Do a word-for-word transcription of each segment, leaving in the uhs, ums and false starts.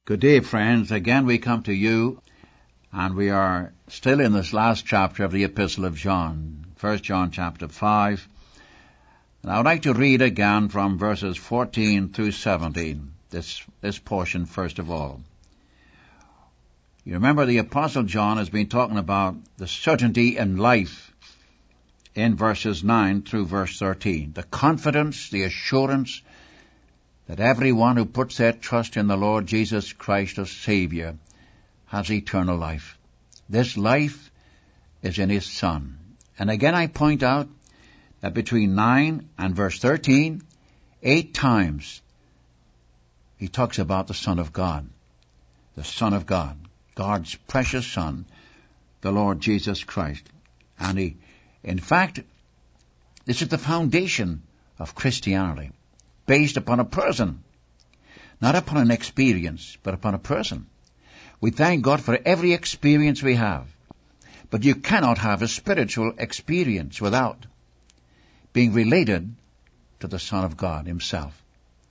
Good day, friends. Again we come to you, and we are still in this last chapter of the Epistle of John, First John chapter five. And I would like to read again from verses fourteen through seventeen, this, this portion first of all. You remember the Apostle John has been talking about the certainty in life in verses nine through verse thirteen. The confidence, the assurance that everyone who puts their trust in the Lord Jesus Christ as Savior has eternal life. This life is in His Son. And again I point out that between nine and verse thirteen, eight times he talks about the Son of God. The Son of God. God's precious Son, the Lord Jesus Christ. And he, in fact, this is the foundation of Christianity, based upon a person, not upon an experience, but upon a person. We thank God for every experience we have, but you cannot have a spiritual experience without being related to the Son of God Himself.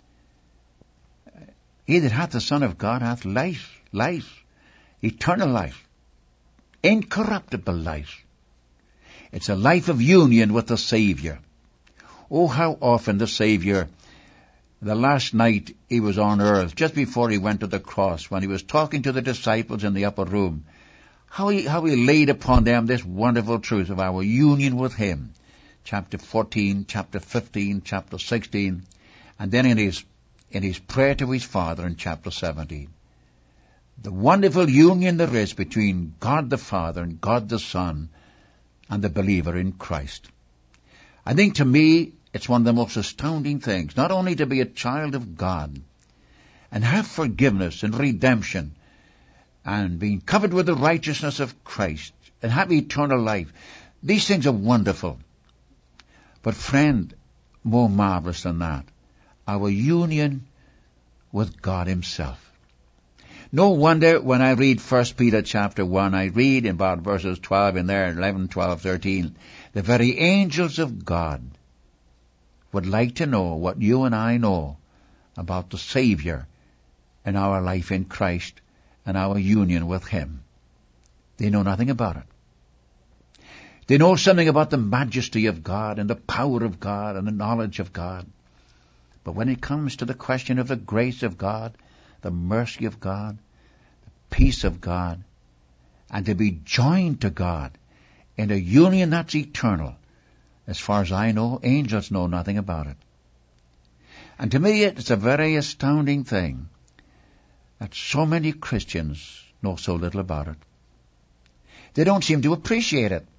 He that hath the Son of God hath life, life, eternal life, incorruptible life. It's a life of union with the Savior. Oh, how often the Savior, the last night He was on earth, just before He went to the cross, when He was talking to the disciples in the upper room, how He, how he laid upon them this wonderful truth of our union with Him. Chapter fourteen, chapter fifteen, chapter sixteen, and then in His, in His prayer to His Father in chapter seventeen. The wonderful union there is between God the Father and God the Son and the believer in Christ. I think to me, it's one of the most astounding things, not only to be a child of God and have forgiveness and redemption and being covered with the righteousness of Christ and have eternal life. These things are wonderful. But friend, more marvelous than that, our union with God Himself. No wonder when I read First Peter chapter one, I read in about verses twelve in there, eleven, twelve, thirteen, the very angels of God would like to know what you and I know about the Savior and our life in Christ and our union with Him. They know nothing about it. They know something about the majesty of God and the power of God and the knowledge of God. But when it comes to the question of the grace of God, the mercy of God, the peace of God, and to be joined to God in a union that's eternal, as far as I know, angels know nothing about it. And to me, it's a very astounding thing that so many Christians know so little about it. They don't seem to appreciate it.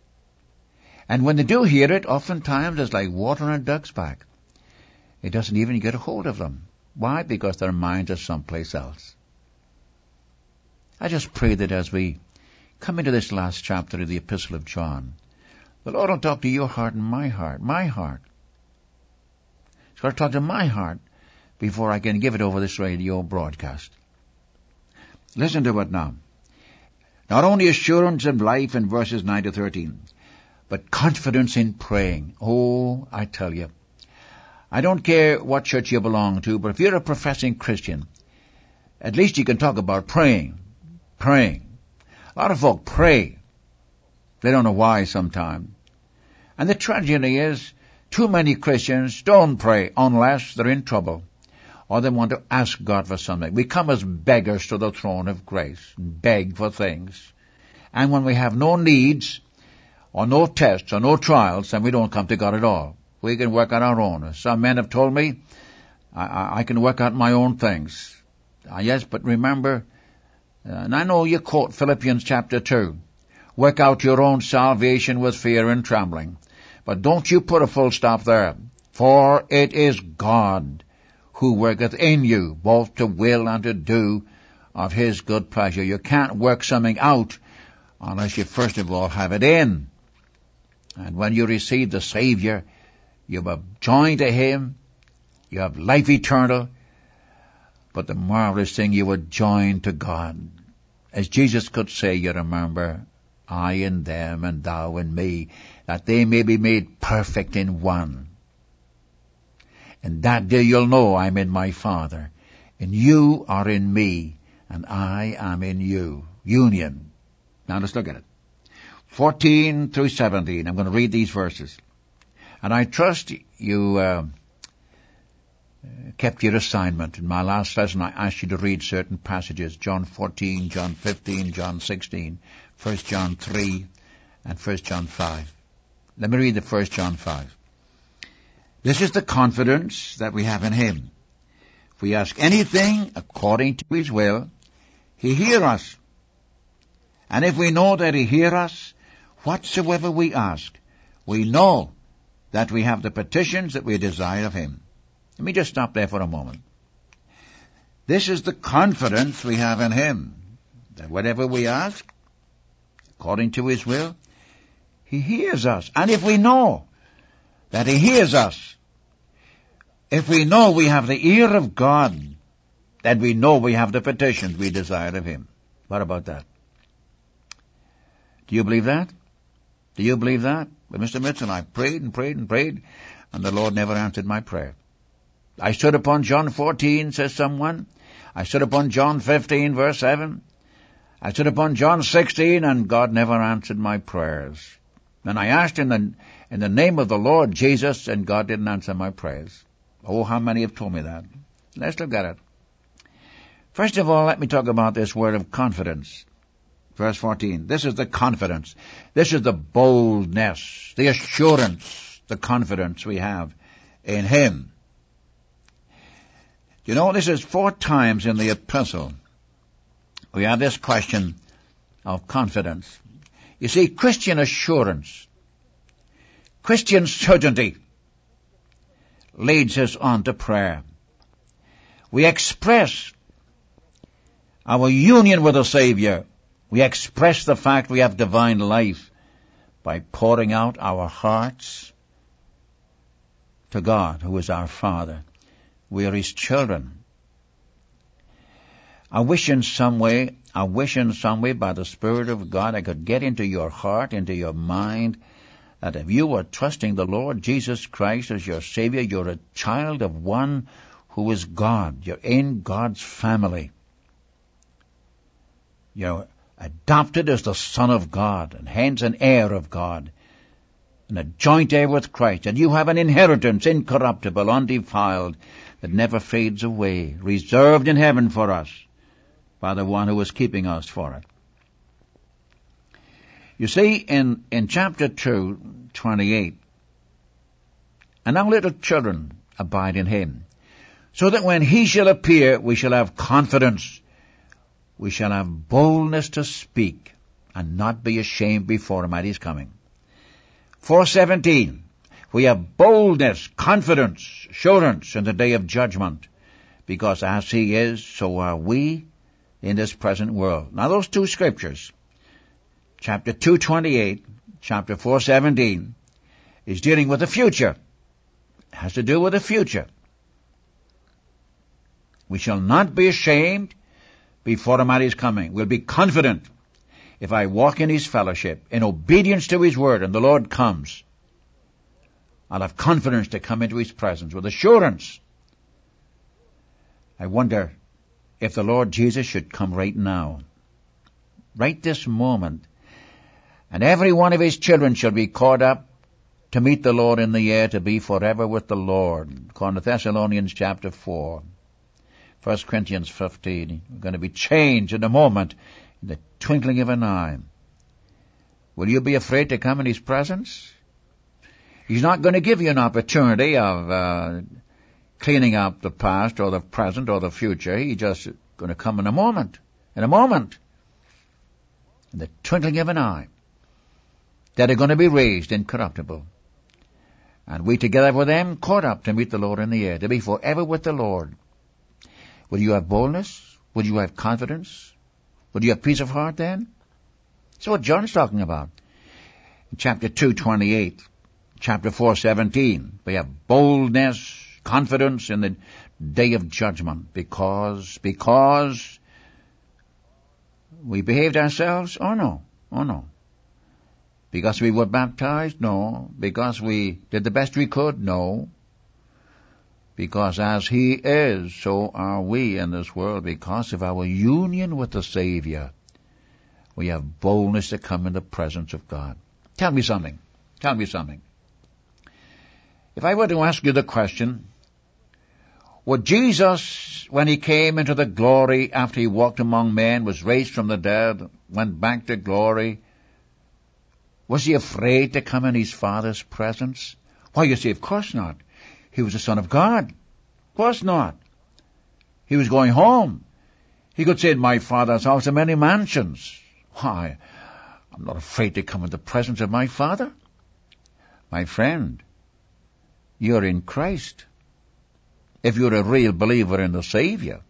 And when they do hear it, oftentimes it's like water on a duck's back. It doesn't even get a hold of them. Why? Because their minds are someplace else. I just pray that as we come into this last chapter of the Epistle of John, the Lord will talk to your heart and my heart, my heart. He's got to talk to my heart before I can give it over this radio broadcast. Listen to it now. Not only assurance of life in verses nine to thirteen, but confidence in praying. Oh, I tell you, I don't care what church you belong to, but if you're a professing Christian, at least you can talk about praying. Praying. A lot of folk pray. They don't know why sometimes. And the tragedy is, too many Christians don't pray unless they're in trouble or they want to ask God for something. We come as beggars to the throne of grace and beg for things. And when we have no needs or no tests or no trials, then we don't come to God at all. We can work on our own. Some men have told me, I, I, I can work out my own things. Uh, yes, but remember, uh, and I know you quote Philippians chapter two, work out your own salvation with fear and trembling. But don't you put a full stop there. For it is God who worketh in you, both to will and to do of His good pleasure. You can't work something out unless you first of all have it in. And when you receive the Savior, you have joined to Him, you have life eternal, but the marvelous thing, you were joined to God. As Jesus could say, you remember, I in them and thou in me, that they may be made perfect in one. And that day you'll know I'm in my Father, And you are in me, and I am in you. Union. Now let's look at it. fourteen through seventeen. I'm going to read these verses. And I trust you uh, kept your assignment. In my last lesson, I asked you to read certain passages. John fourteen, John fifteen, John sixteen, First John three, and First John five. Let me read the First John five. This is the confidence that we have in him. If we ask anything according to his will, he hears us. And if we know that he hears us, whatsoever we ask, we know that we have the petitions that we desire of him. Let me just stop there for a moment. This is the confidence we have in him, that whatever we ask, according to his will, he hears us. And if we know that he hears us, if we know we have the ear of God, then we know we have the petitions we desire of him. What about that? Do you believe that? Do you believe that? But Mister Mitchell, I prayed and prayed and prayed, and the Lord never answered my prayer. I stood upon John fourteen, says someone. I stood upon John fifteen, verse seven. I stood upon John sixteen, and God never answered my prayers. Then I asked in the, in the name of the Lord Jesus, and God didn't answer my prayers. Oh, how many have told me that? Let's look at it. First of all, let me talk about this word of confidence. Verse fourteen. This is the confidence. This is the boldness, the assurance, the confidence we have in him. You know, this is four times in the epistle we have this question of confidence. You see, Christian assurance, Christian certainty leads us on to prayer. We express our union with the Savior. We express the fact we have divine life by pouring out our hearts to God, who is our Father. We are his children. I wish in some way, I wish in some way by the Spirit of God I could get into your heart, into your mind, that if you are trusting the Lord Jesus Christ as your Savior, you're a child of one who is God. You're in God's family. You're adopted as the Son of God, and hence an heir of God, and a joint heir with Christ. And you have an inheritance incorruptible, undefiled, that never fades away, reserved in heaven for us by the one who is keeping us for it. You see, in, in chapter two, twenty-eight, and now little children abide in him, so that when he shall appear, we shall have confidence. We shall have boldness to speak and not be ashamed before him at his coming. four seventeen, we have boldness, confidence, assurance in the day of judgment, because as he is, so are we in this present world. Now those two scriptures, chapter two twenty-eight, chapter four seventeen, is dealing with the future. It has to do with the future. We shall not be ashamed before him at his coming. We'll be confident if I walk in his fellowship, in obedience to his word, and the Lord comes. I'll have confidence to come into his presence with assurance. I wonder if the Lord Jesus should come right now, right this moment, and every one of his children shall be caught up to meet the Lord in the air, to be forever with the Lord. According to Thessalonians chapter four. First Corinthians fifteen. We're going to be changed in a moment, in the twinkling of an eye. Will you be afraid to come in his presence? He's not going to give you an opportunity of uh, cleaning up the past or the present or the future. He's just going to come in a moment. In a moment. In the twinkling of an eye. That are going to be raised incorruptible. And we together with them caught up to meet the Lord in the air, to be forever with the Lord. Will you have boldness? Will you have confidence? Will you have peace of heart then? That's what John is talking about. In chapter two twenty-eight, chapter four seventeen, we have boldness, confidence in the day of judgment, because, because we behaved ourselves? Oh no, oh no. Because we were baptized? No. Because we did the best we could? No. Because as He is, so are we in this world. Because of our union with the Savior, we have boldness to come in the presence of God. Tell me something. Tell me something. If I were to ask you the question, would Jesus, when He came into the glory after He walked among men, was raised from the dead, went back to glory, was He afraid to come in His Father's presence? Why, you see, of course not. He was the Son of God. Of course not. He was going home. He could say, in my Father's house are many mansions. Why, I'm not afraid to come in the presence of my Father. My friend, you're in Christ. If you're a real believer in the Savior,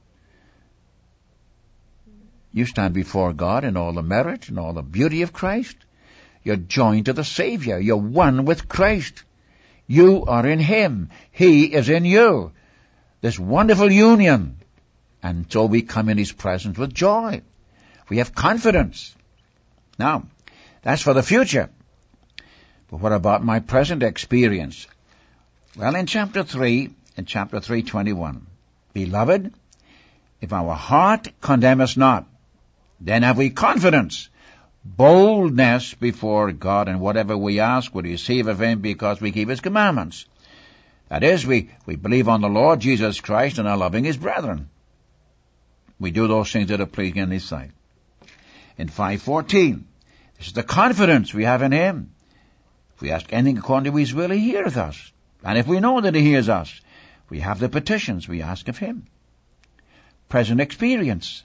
you stand before God in all the merit and all the beauty of Christ. You're joined to the Savior. You're one with Christ. You are in Him. He is in you. This wonderful union. And so we come in His presence with joy. We have confidence. Now, that's for the future. But what about my present experience? Well, in chapter three, in chapter three twenty-one, Beloved, if our heart condemn us not, then have we confidence, boldness before God, and whatever we ask we receive of Him because we keep His commandments. That is, we, we believe on the Lord Jesus Christ and are loving His brethren. We do those things that are pleasing in His sight. In five fourteen, this is the confidence we have in Him. If we ask anything according to His will, He heareth us. And if we know that He hears us, we have the petitions we ask of Him. Present experience.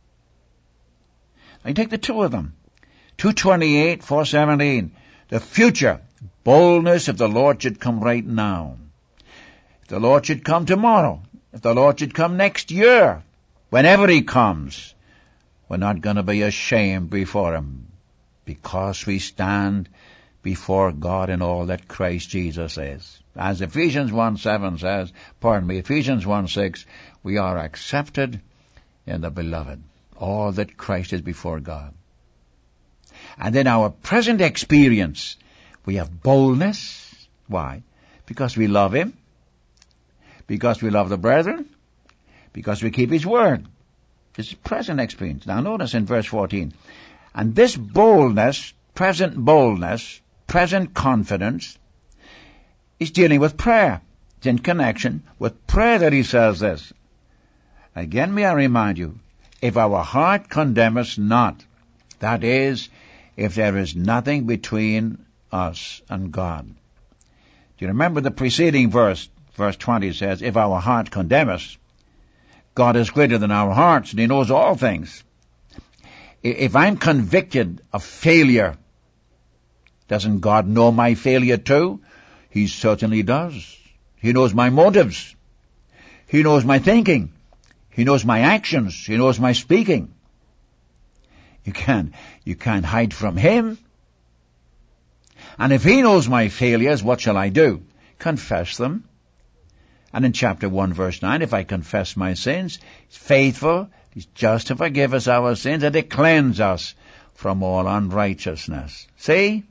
I take the two of them. two twenty-eight, four seventeen. The future. Boldness if the Lord should come right now. If the Lord should come tomorrow. If the Lord should come next year. Whenever He comes, we're not going to be ashamed before Him. Because we stand before God in all that Christ Jesus is. As Ephesians one seven says, pardon me, Ephesians one six, we are accepted in the Beloved. All that Christ is before God. And in our present experience, we have boldness. Why? Because we love Him. Because we love the brethren. Because we keep His word. This is present experience. Now notice in verse fourteen. And this boldness, present boldness, present confidence, is dealing with prayer. It's in connection with prayer that he says this. Again, may I remind you, if our heart condemn us not, that is, if there is nothing between us and God. Do you remember the preceding verse? Verse twenty says, if our heart condemn us, God is greater than our hearts, and He knows all things. If I'm convicted of failure, doesn't God know my failure too? He certainly does. He knows my motives. He knows my thinking. He knows my actions. He knows my speaking. You can't, you can't hide from Him. And if He knows my failures, what shall I do? Confess them. And in chapter one verse nine, if I confess my sins, He's faithful, He's just to forgive us our sins and to cleanse us from all unrighteousness. See?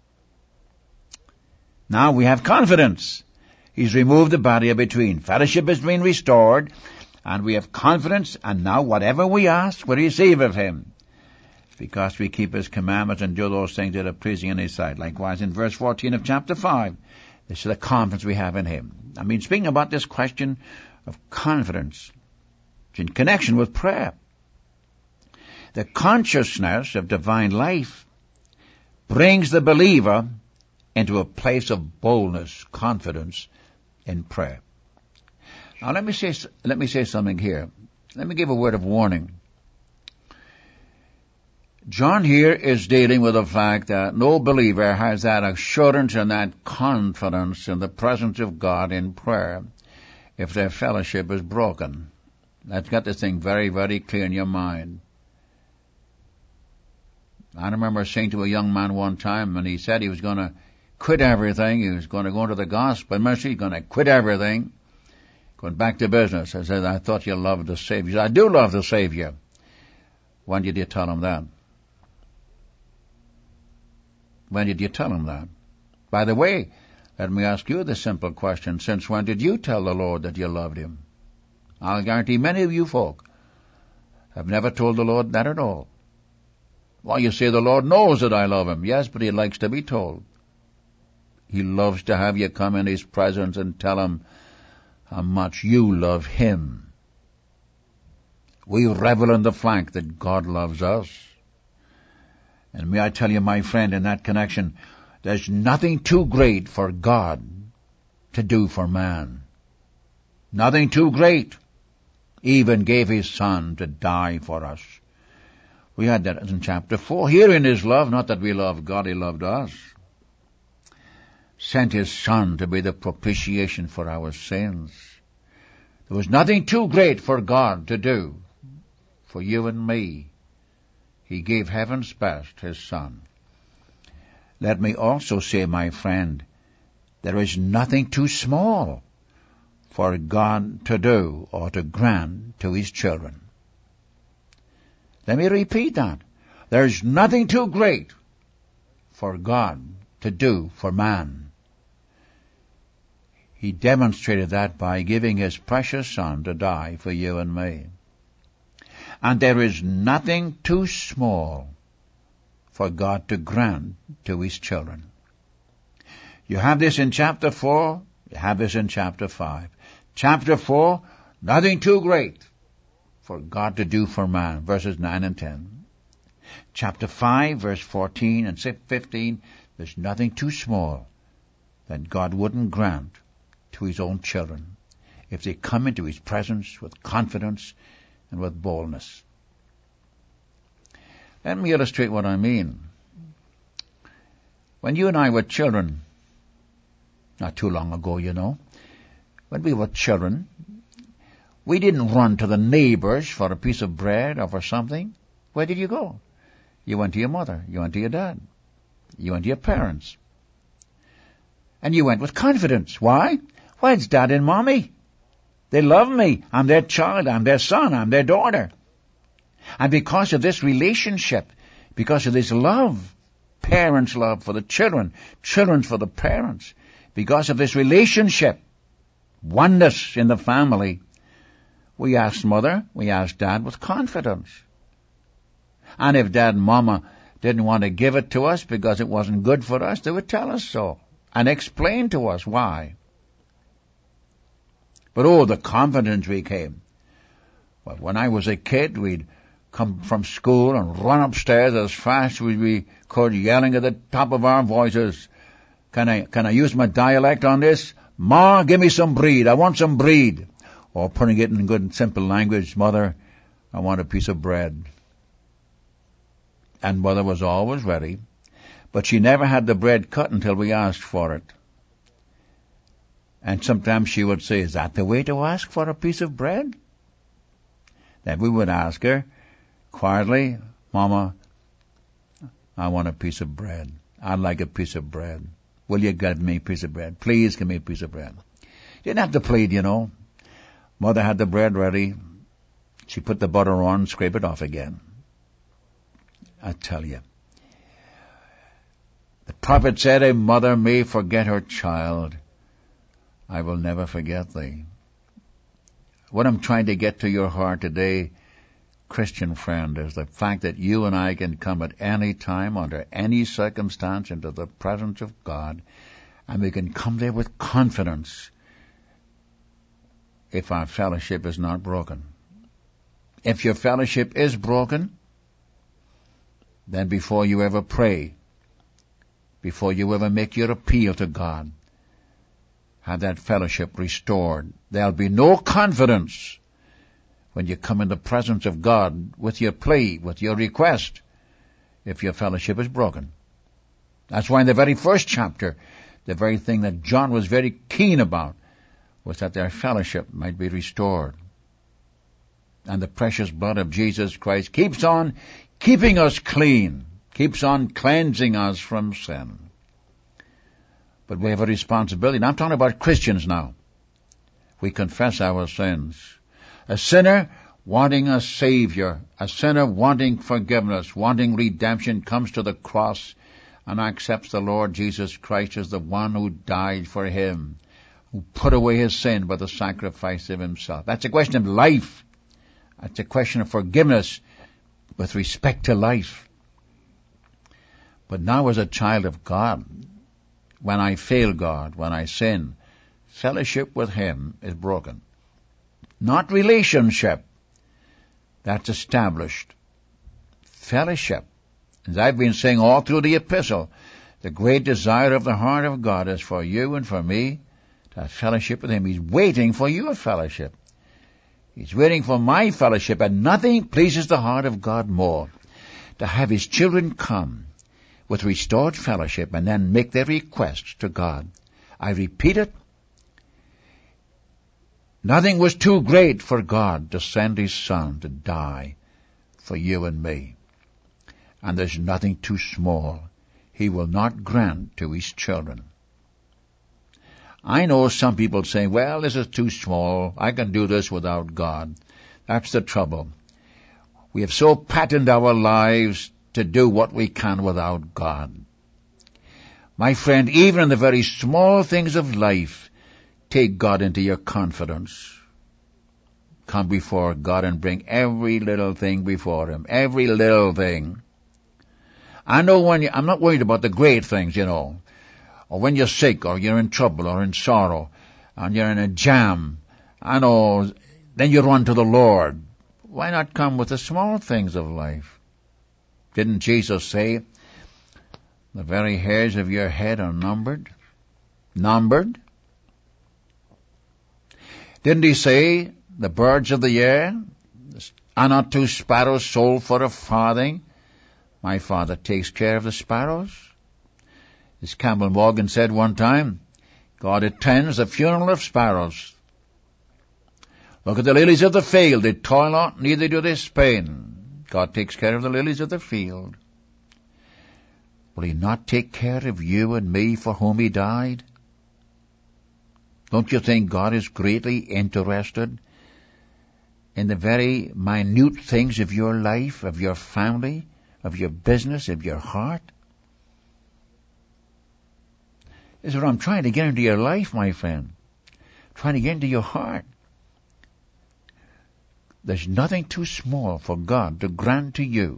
Now we have confidence. He's removed the barrier between. Fellowship has been restored, and we have confidence, and now whatever we ask, we receive of Him. Because we keep His commandments and do those things that are pleasing in His sight. Likewise in verse fourteen of chapter five, this is the confidence we have in Him. I mean, speaking about this question of confidence, it's in connection with prayer. The consciousness of divine life brings the believer into a place of boldness, confidence in prayer. Now let me say, let me say something here. Let me give a word of warning. John here is dealing with the fact that no believer has that assurance and that confidence in the presence of God in prayer if their fellowship is broken. Let's get this thing very, very clear in your mind. I remember saying to a young man one time, and he said he was going to quit everything. He was going to go into the gospel ministry. He's going to quit everything. Going back to business. I said, I thought you loved the Savior. He said, I do love the Savior. When did you tell him that? When did you tell him that? By the way, Let me ask you the simple question. Since when did you tell the Lord that you loved Him? I'll guarantee many of you folk have never told the Lord that at all. Well, you say the Lord knows that I love Him. Yes, but He likes to be told. He loves to have you come in His presence and tell Him how much you love Him. We revel in the fact that God loves us. And may I tell you, my friend, in that connection, there's nothing too great for God to do for man. Nothing too great. He even gave His Son to die for us. We had that in chapter four. Herein is love, not that we loved God, He loved us. Sent His Son to be the propitiation for our sins. There was nothing too great for God to do for you and me. He gave heaven's best, His Son. Let me also say, my friend, there is nothing too small for God to do or to grant to His children. Let me repeat that. There's nothing too great for God to do for man. He demonstrated that by giving His precious Son to die for you and me. And there is nothing too small for God to grant to His children. You have this in chapter four, you have this in chapter five. Chapter four, nothing too great for God to do for man, verses nine and ten. Chapter five, verse fourteen and fifteen, there's nothing too small that God wouldn't grant to His own children if they come into His presence with confidence and with boldness. Let me illustrate what I mean. When you and I were children, not too long ago, you know, when we were children, we didn't run to the neighbors for a piece of bread or for something. Where did you go? You went to your mother. You went to your dad. You went to your parents. And you went with confidence. Why? Why, it's Dad and Mommy. They love me. I'm their child. I'm their son. I'm their daughter. And because of this relationship, because of this love, parents' love for the children, children for the parents, because of this relationship, oneness in the family, we asked Mother, we asked Dad with confidence. And if Dad and Mama didn't want to give it to us because it wasn't good for us, they would tell us so and explain to us why. But oh, the confidence we came. Well, when I was a kid, we'd come from school and run upstairs as fast as we could, yelling at the top of our voices, Can I, can I use my dialect on this? Ma, give me some breed. I want some breed. Or putting it in good and simple language, Mother, I want a piece of bread. And Mother was always ready, but she never had the bread cut until we asked for it. And sometimes she would say, is that the way to ask for a piece of bread? Then we would ask her quietly, Mama, I want a piece of bread. I'd like a piece of bread. Will you give me a piece of bread? Please give me a piece of bread. Didn't have to plead, you know. Mother had the bread ready. She put the butter on, scrape it off again. I tell you. The prophet said, a mother may forget her child. I will never forget thee. What I'm trying to get to your heart today, Christian friend, is the fact that you and I can come at any time, under any circumstance, into the presence of God, and we can come there with confidence if our fellowship is not broken. If your fellowship is broken, then before you ever pray, before you ever make your appeal to God, have that fellowship restored. There'll be no confidence when you come in the presence of God with your plea, with your request, if your fellowship is broken. That's why in the very first chapter, the very thing that John was very keen about was that their fellowship might be restored. And the precious blood of Jesus Christ keeps on keeping us clean, keeps on cleansing us from sin. But we have a responsibility. And I'm talking about Christians now. We confess our sins. A sinner wanting a Savior, a sinner wanting forgiveness, wanting redemption, comes to the cross and accepts the Lord Jesus Christ as the one who died for him, who put away his sin by the sacrifice of himself. That's a question of life. That's a question of forgiveness with respect to life. But now as a child of God, when I fail God, when I sin, fellowship with him is broken. Not relationship. That's established. Fellowship. As I've been saying all through the epistle, the great desire of the heart of God is for you and for me to have fellowship with him. He's waiting for your fellowship. He's waiting for my fellowship, and nothing pleases the heart of God more to have his children come with restored fellowship and then make their request to God. I repeat it. Nothing was too great for God to send his Son to die for you and me. And there's nothing too small he will not grant to his children. I know some people say, well, this is too small. I can do this without God. That's the trouble. We have so patterned our lives to do what we can without God. My friend, even in the very small things of life, take God into your confidence. Come before God and bring every little thing before him. Every little thing. I know when you, I'm not worried about the great things, you know. Or when you're sick, or you're in trouble, or in sorrow, and you're in a jam. I know, then you run to the Lord. Why not come with the small things of life? Didn't Jesus say, the very hairs of your head are numbered? Numbered? Didn't he say, the birds of the air are not two sparrows sold for a farthing? My Father takes care of the sparrows. As Campbell Morgan said one time, God attends the funeral of sparrows. Look at the lilies of the field. They toil not, neither do they spin. God takes care of the lilies of the field. Will he not take care of you and me for whom he died? Don't you think God is greatly interested in the very minute things of your life, of your family, of your business, of your heart? This is what I'm trying to get into your life, my friend. Trying to get into your heart. There's nothing too small for God to grant to you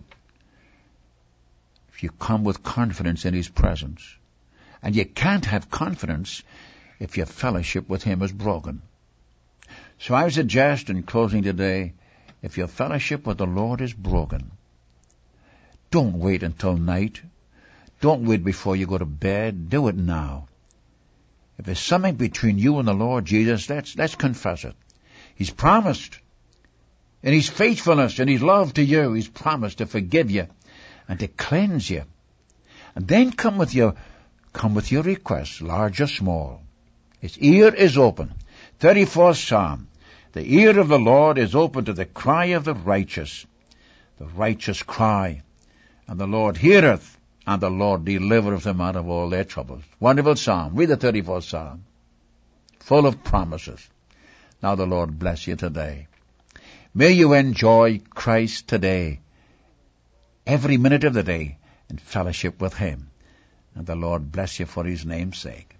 if you come with confidence in his presence. And you can't have confidence if your fellowship with him is broken. So I suggest in closing today, if your fellowship with the Lord is broken, don't wait until night. Don't wait before you go to bed. Do it now. If there's something between you and the Lord Jesus, let's, let's confess it. He's promised, in his faithfulness and his love to you, he's promised to forgive you and to cleanse you. And then come with your, come with your requests, large or small. His ear is open. thirty-fourth Psalm. The ear of the Lord is open to the cry of the righteous. The righteous cry, and the Lord heareth, and the Lord delivereth them out of all their troubles. Wonderful Psalm. Read the thirty-fourth Psalm. Full of promises. Now the Lord bless you today. May you enjoy Christ today, every minute of the day, in fellowship with him. And the Lord bless you for his name's sake.